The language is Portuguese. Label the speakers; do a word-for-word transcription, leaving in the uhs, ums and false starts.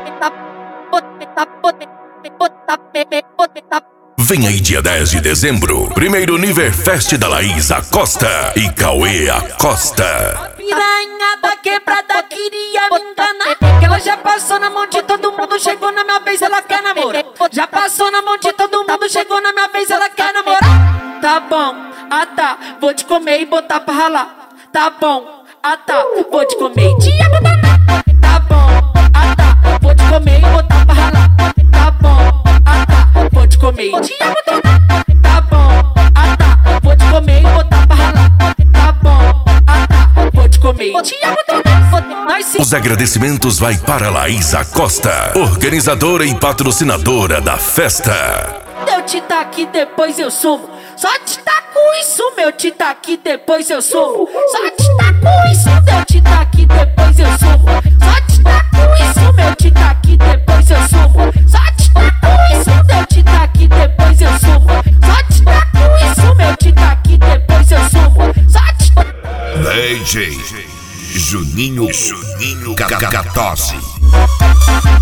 Speaker 1: Vem aí dia dez de dezembro, primeiro Niverfest da Laís Acosta e Cauê Acosta.
Speaker 2: Piranha da quebrada queria me enganar, que ela já passou na mão de todo mundo, chegou na minha vez, ela quer namorar. Já passou na mão de todo mundo, chegou na minha vez, ela quer namorar. Tá bom, ah tá, vou te comer e botar pra ralar. Tá bom, ah tá, vou te comer e te botar. Tá bom, ah tá, vou te comer e botar pra ralar. Tá bom, ah tá, vou te comer e te botar. Tá bom, ah tá, vou te comer e botar pra ralar. Tá bom, ah tá, vou te comer e te botar.
Speaker 1: Os agradecimentos vai para Laís Acosta, organizadora e patrocinadora da festa.
Speaker 2: Eu te taco, depois eu sumo. Só te taco isso, meu te taco, depois eu sumo. Só te taco isso, meu te taco, depois eu sumo. Só te taco isso, meu te taco, depois eu sumo. Só te taco isso, meu te taco, depois eu sumo. Só te taco isso, meu te taco, depois eu sumo. Só te
Speaker 3: D J Juninho Juninho Gatose.